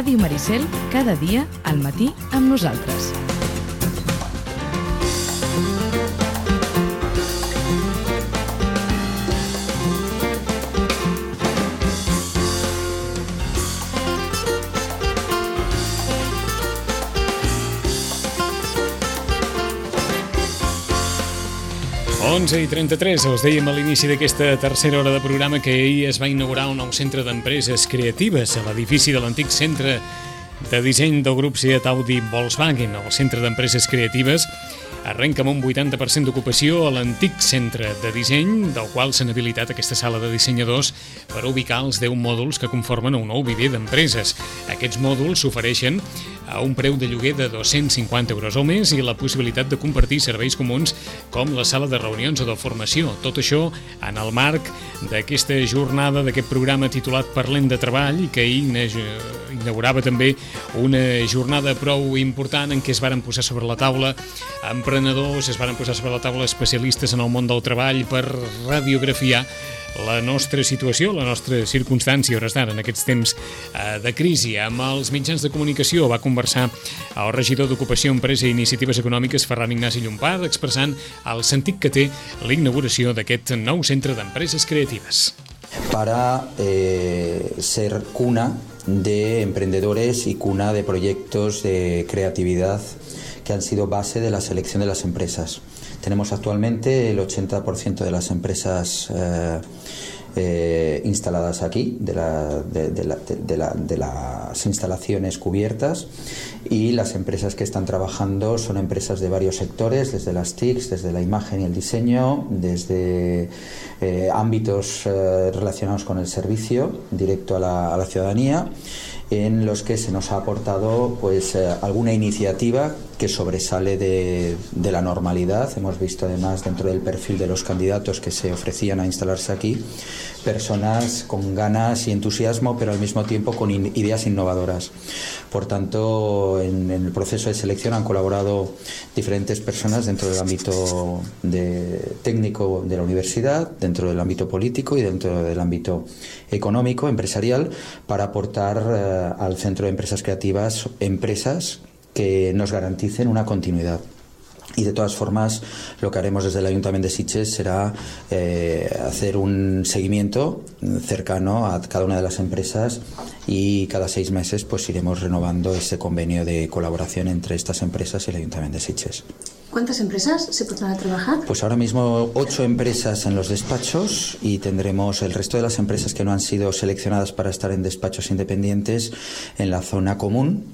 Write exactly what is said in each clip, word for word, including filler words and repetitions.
Ràdio Maricel, cada dia al matí amb nosaltres. onze i trenta-tres, us dèiem a l'inici d'aquesta tercera hora de programa que ahir es va inaugurar un nou centre d'empreses creatives a l'edifici de l'antic centre de disseny del grup Seat Audi Volkswagen. El centre d'empreses creatives arrenca amb un vuitanta per cent d'ocupació a l'antic centre de disseny, del qual s'han habilitat aquesta sala de dissenyadors per ubicar els deu mòduls que conformen un nou viver d'empreses. Aquests mòduls s'ofereixen a un preu de lloguer de dos-cents cinquanta euros o més i la possibilitat de compartir serveis comuns com la sala de reunions o de formació. Tot això en el marc d'aquesta jornada, d'aquest programa titulat Parlem de Treball, i que ahir inaugurava també una jornada prou important en què es varen posar sobre la taula emprenedors, es varen posar sobre la taula especialistes en el món del treball per radiografiar la nostra situació, la nostra circumstància, hores d'ara, en aquests temps de crisi. Amb els mitjans de comunicació va conversar el regidor d'Ocupació, Empresa i Iniciatives Econòmiques, Ferran Ignasi Llompart, expressant el sentit que té la inauguració d'aquest nou centre d'empreses creatives. Para eh, ser cuna de emprendedores y cuna de proyectos de creatividad que han sido base de la selección de las empresas. Tenemos actualmente el ochenta por ciento de las empresas eh, eh, instaladas aquí, de, la, de, de, la, de, la, de las instalaciones cubiertas, y las empresas que están trabajando son empresas de varios sectores, desde las T I Cs, desde la imagen y el diseño, desde eh, ámbitos eh, relacionados con el servicio directo a la, a la ciudadanía, en los que se nos ha aportado pues eh, alguna iniciativa que sobresale de, de la normalidad. Hemos visto además dentro del perfil de los candidatos que se ofrecían a instalarse aquí personas con ganas y entusiasmo, pero al mismo tiempo con in, ideas innovadoras. Por tanto, en, en el proceso de selección han colaborado diferentes personas dentro del ámbito de, técnico de la universidad, dentro del ámbito político y dentro del ámbito económico, empresarial, para aportar eh, al Centro de Empresas Creativas empresas que nos garanticen una continuidad. Y de todas formas, lo que haremos desde el Ayuntamiento de Sitges será eh, hacer un seguimiento cercano a cada una de las empresas, y cada seis meses pues iremos renovando ese convenio de colaboración entre estas empresas y el Ayuntamiento de Sitges. ¿Cuántas empresas se podrán trabajar? Pues ahora mismo ocho empresas en los despachos, y tendremos el resto de las empresas que no han sido seleccionadas para estar en despachos independientes en la zona común.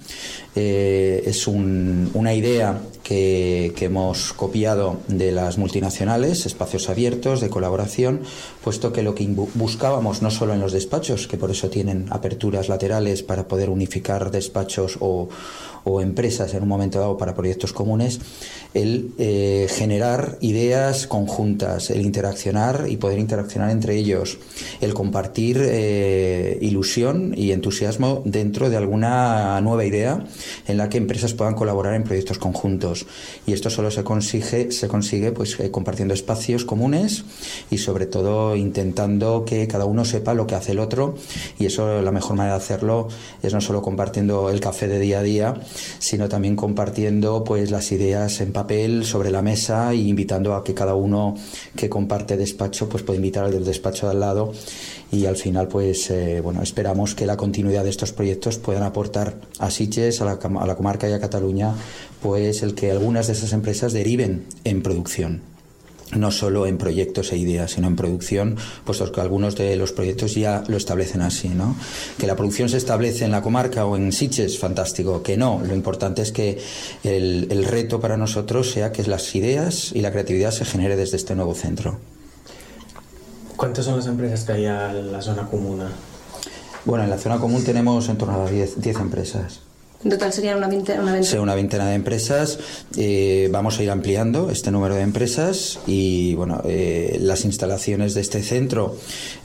Eh, es un, una idea que, que hemos copiado de las multinacionales, espacios abiertos de colaboración, puesto que lo que buscábamos no solo en los despachos, que por eso tienen aperturas laterales para poder unificar despachos o, o empresas en un momento dado para proyectos comunes, el eh, generar ideas conjuntas, el interaccionar y poder interaccionar entre ellos, el compartir eh, ilusión y entusiasmo dentro de alguna nueva idea en la que empresas puedan colaborar en proyectos conjuntos. Y esto solo se consigue, se consigue pues, eh, compartiendo espacios comunes y sobre todo intentando que cada uno sepa lo que hace el otro, y eso la mejor manera de hacerlo es no solo compartiendo el café de día a día, sino también compartiendo pues las ideas en papel sobre la mesa e invitando a que cada uno que comparte despacho pues pueda invitar al del despacho de al lado, y al final pues eh, bueno, esperamos que la continuidad de estos proyectos puedan aportar a Sitges, a la, a la comarca y a Cataluña, pues el que algunas de esas empresas deriven en producción. No solo en proyectos e ideas, sino en producción, puesto que algunos de los proyectos ya lo establecen así, ¿no? Que la producción se establece en la comarca o en Sitges, fantástico. Que no, lo importante es que el, el reto para nosotros sea que las ideas y la creatividad se genere desde este nuevo centro. ¿Cuántas son las empresas que hay en la zona común? Bueno, en la zona común tenemos en torno a diez empresas. En total serían una veintena, una veintena. Sí, una veintena de empresas. Eh, vamos a ir ampliando este número de empresas, y bueno, eh, las instalaciones de este centro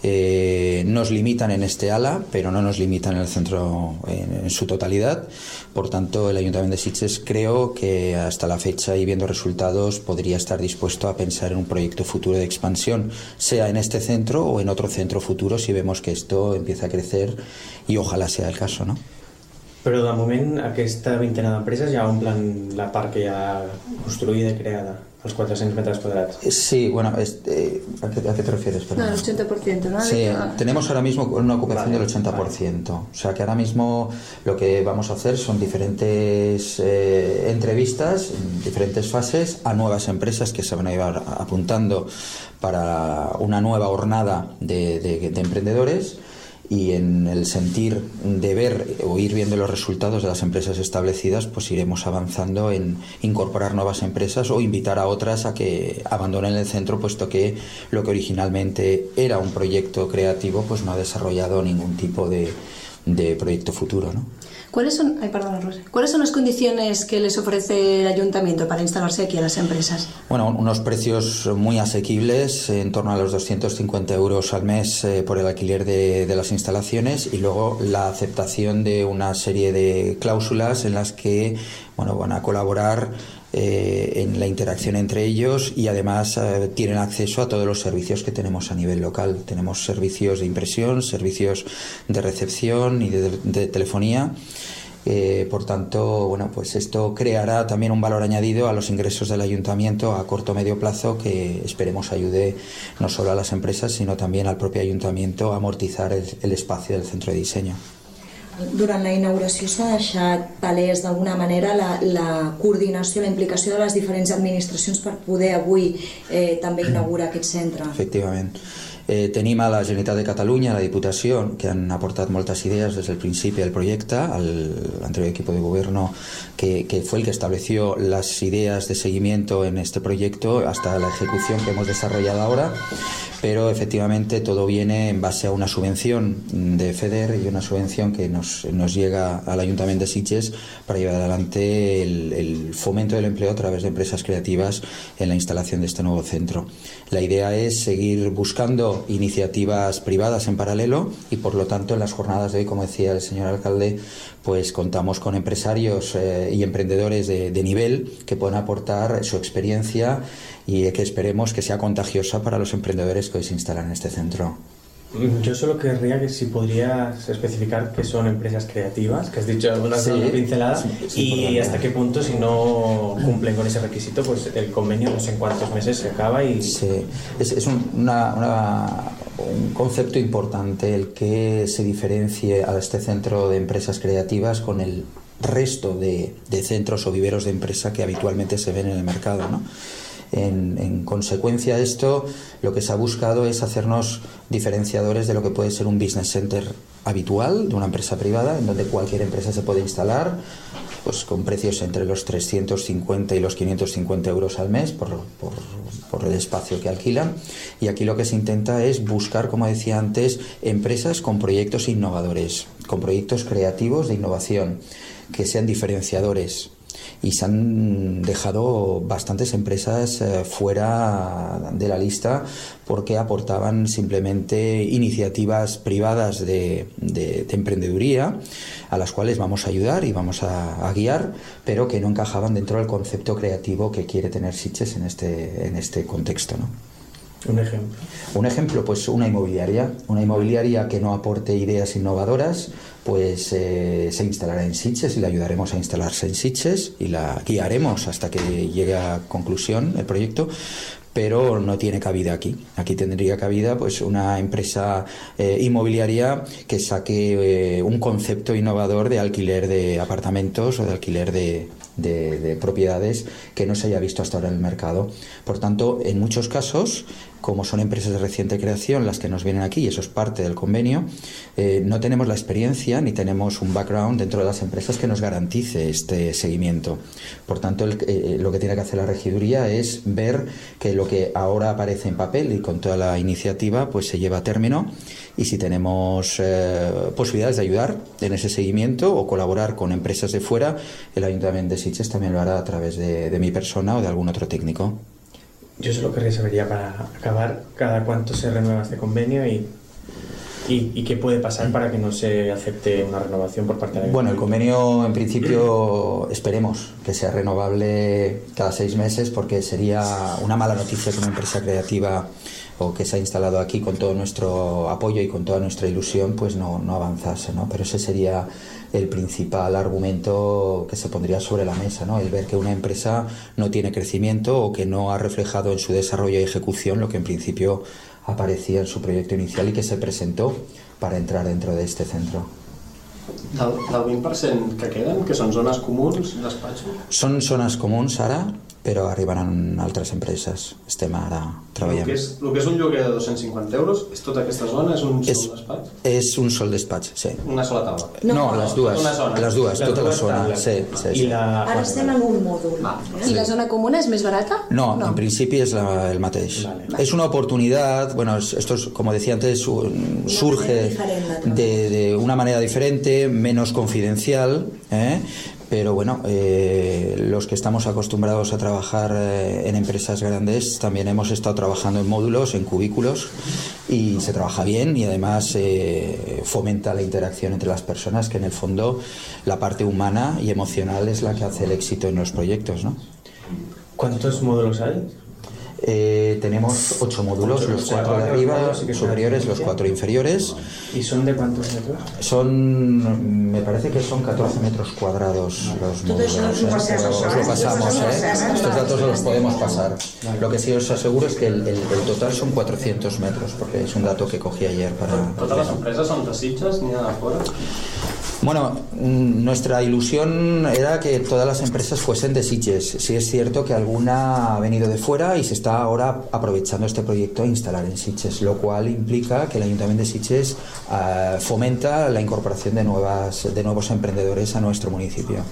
eh, nos limitan en este ala, pero no nos limitan en el centro en, en su totalidad. Por tanto, el Ayuntamiento de Sitges, creo que hasta la fecha y viendo resultados, podría estar dispuesto a pensar en un proyecto futuro de expansión, sea en este centro o en otro centro futuro, si vemos que esto empieza a crecer, y ojalá sea el caso, ¿no? Però de moment aquesta vintena d'empreses ja omplen la part que ja construïda i creada, els cuatrocientos metros cuadrados. Sí, bueno, este, ¿a, qué, ¿a qué te refieres? No, el ochenta por ciento, ¿no? Sí, tenemos ahora mismo una ocupación vale, del ochenta por ciento. Vale. O sea que ahora mismo lo que vamos a hacer son diferentes eh, entrevistas, en diferentes fases, a nuevas empresas que se van a ir apuntando para una nueva jornada de, de, de emprendedores. Y en el sentir de ver o ir viendo los resultados de las empresas establecidas, pues iremos avanzando en incorporar nuevas empresas o invitar a otras a que abandonen el centro, puesto que lo que originalmente era un proyecto creativo pues no ha desarrollado ningún tipo de, de proyecto futuro, ¿no? ¿Cuáles son, ay, perdón, Rosa, ¿cuáles son las condiciones que les ofrece el ayuntamiento para instalarse aquí a las empresas? Bueno, unos precios muy asequibles, en torno a los doscientos cincuenta euros al mes eh, por el alquiler de, de las instalaciones, y luego la aceptación de una serie de cláusulas en las que, bueno, van a colaborar eh, en la interacción entre ellos, y además eh, tienen acceso a todos los servicios que tenemos a nivel local. Tenemos servicios de impresión, servicios de recepción y de, de telefonía. Eh, por tanto, bueno, pues esto creará también un valor añadido a los ingresos del ayuntamiento a corto o medio plazo, que esperemos ayude no solo a las empresas sino también al propio ayuntamiento a amortizar el, el espacio del centro de diseño. Durant la inauguració s'ha deixat palès d'alguna manera la, la coordinació, la implicació de les diferents administracions per poder avui eh, també inaugurar aquest centre. Efectivament. Eh, tenim a la Generalitat de Catalunya, a la Diputació, que han aportat moltes idees des del principi del projecte, al anterior equipo de gobierno que, que fue el que estableció las ideas de seguimiento en este proyecto hasta la ejecución que hemos desarrollado ahora, pero efectivamente todo viene en base a una subvención de FEDER y una subvención que nos, nos llega al Ayuntamiento de Sitges para llevar adelante el, el fomento del empleo a través de empresas creativas en la instalación de este nuevo centro. La idea es seguir buscando iniciativas privadas en paralelo, y por lo tanto en las jornadas de hoy, como decía el señor alcalde, pues contamos con empresarios eh, y emprendedores de, de nivel que pueden aportar su experiencia y que esperemos que sea contagiosa para los emprendedores que hoy se instalan en este centro. Yo solo querría que si podrías especificar qué son empresas creativas, que has dicho una sí, pincelada, sí, y hasta qué punto, si no cumplen con ese requisito, pues el convenio no sé en cuántos meses se acaba. Y sí, es, es un, una, una, un concepto importante el que se diferencie a este centro de empresas creativas con el resto de, de centros o viveros de empresa que habitualmente se ven en el mercado, ¿no? En, en consecuencia de esto, lo que se ha buscado es hacernos diferenciadores de lo que puede ser un business center habitual de una empresa privada, en donde cualquier empresa se puede instalar, pues con precios entre los trescientos cincuenta y los quinientos cincuenta euros al mes por, por, por el espacio que alquilan. Y aquí lo que se intenta es buscar, como decía antes, empresas con proyectos innovadores, con proyectos creativos de innovación, que sean diferenciadores. Y se han dejado bastantes empresas eh, fuera de la lista porque aportaban simplemente iniciativas privadas de, de, de emprendeduría, a las cuales vamos a ayudar y vamos a, a guiar, pero que no encajaban dentro del concepto creativo que quiere tener Sitges en este, en este contexto, ¿no? Un ejemplo. Un ejemplo, pues una inmobiliaria. Una inmobiliaria que no aporte ideas innovadoras, pues eh, se instalará en Sitges y le ayudaremos a instalarse en Sitges y la guiaremos hasta que llegue a conclusión el proyecto, pero no tiene cabida aquí. Aquí tendría cabida pues una empresa eh, inmobiliaria que saque eh, un concepto innovador de alquiler de apartamentos o de alquiler de, de, de propiedades que no se haya visto hasta ahora en el mercado. Por tanto, en muchos casos, como son empresas de reciente creación las que nos vienen aquí, y eso es parte del convenio, eh, no tenemos la experiencia ni tenemos un background dentro de las empresas que nos garantice este seguimiento. Por tanto, el, eh, lo que tiene que hacer la regiduría es ver que lo que ahora aparece en papel y con toda la iniciativa pues se lleva a término, y si tenemos eh, posibilidades de ayudar en ese seguimiento o colaborar con empresas de fuera, el Ayuntamiento de Sitges también lo hará a través de, de mi persona o de algún otro técnico. Yo solo querría saber, ya para acabar, cada cuánto se renueva este convenio y, y, y qué puede pasar para que no se acepte una renovación por parte de la... Bueno, el convenio en principio esperemos que sea renovable cada seis meses, porque sería una mala noticia que una empresa creativa o que se ha instalado aquí con todo nuestro apoyo y con toda nuestra ilusión, pues no, no avanzase, ¿no? Pero ese sería el principal argumento que se pondría sobre la mesa, ¿no? El ver que una empresa no tiene crecimiento o que no ha reflejado en su desarrollo y ejecución lo que en principio aparecía en su proyecto inicial y que se presentó para entrar dentro de este centro. Del, del vint per cent que queden, que són zones comuns, despatxos? Són zones comuns ara, però arribaran altres empreses. Estem ara treballant. El que és, el que és un lloguer de dos-cents cinquanta euros, és tota aquesta zona, és un sol és, despatx? És un sol despatx, sí. Una sola taula? No, no les dues, les dues, tota la zona. Sí, sí, sí. La... Ara estem en un mòdul. Ah, ¿y la zona común es más barata? No, no. En principi és la, el mateix. Vale. Es una oportunidad, bueno, esto es, como decía antes, surge de, de una manera diferente, menos confidencial, ¿eh? Pero bueno, eh, los que estamos acostumbrados a trabajar eh, en empresas grandes también hemos estado trabajando en módulos, en cubículos, y se trabaja bien y además eh, fomenta la interacción entre las personas, que en el fondo la parte humana y emocional es la que hace el éxito en los proyectos, ¿no? ¿Cuántos módulos hay? Eh, tenemos ocho módulos, los cuatro de arriba superiores, los cuatro inferiores. ¿Y son de cuántos metros? Son, me parece que son catorce metros cuadrados los módulos. ¿eh? Pero os lo pasamos, ¿eh? Estos datos los podemos pasar. Lo que sí os aseguro es que el, el, el total son cuatrocientos metros, porque es un dato que cogí ayer para... ¿Todas las empresas son de Sitges ni de fuera? Bueno, nuestra ilusión era que todas las empresas fuesen de Sitges. Sí es cierto que alguna ha venido de fuera y se está ahora aprovechando este proyecto a instalar en Sitges, lo cual implica que el Ayuntamiento de Sitges uh, fomenta la incorporación de, nuevas, de nuevos emprendedores a nuestro municipio.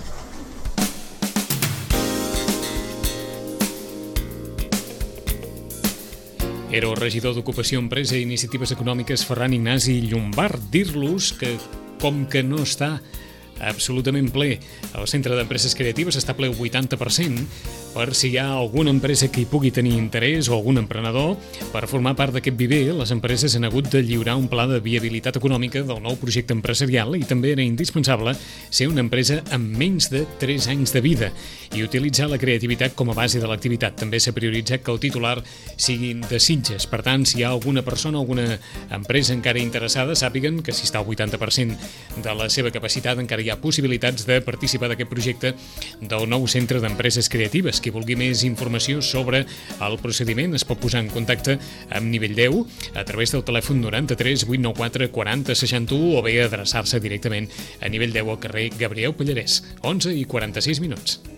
Era el regidor d'Ocupació, Empresa i Iniciatives Econòmiques, Ferran Ignasi Llombart. Dir-los que, com que no està absolutament ple el Centre d'Empreses Creatives, està ple el vuitanta per cent, per si hi ha alguna empresa que hi pugui tenir interès o algun emprenedor per formar part d'aquest viver, les empreses han hagut de lliurar un pla de viabilitat econòmica del nou projecte empresarial i també era indispensable ser una empresa amb menys de tres anys de vida i utilitzar la creativitat com a base de l'activitat. També s'ha prioritzat que el titular sigui de Sitges. Per tant, si hi ha alguna persona, alguna empresa encara interessada, sàpiguen que si està al vuitanta per cent de la seva capacitat encara hi ha possibilitats de participar d'aquest projecte del nou Centre d'Empreses Creatives. Qui vulgui més informació sobre el procediment es pot posar en contacte amb Nivell deu a través del telèfon noranta-tres vuit nou quatre quaranta seixanta-u o bé adreçar-se directament a Nivell deu al carrer Gabriel Pallarès, onze i quaranta-sis minuts.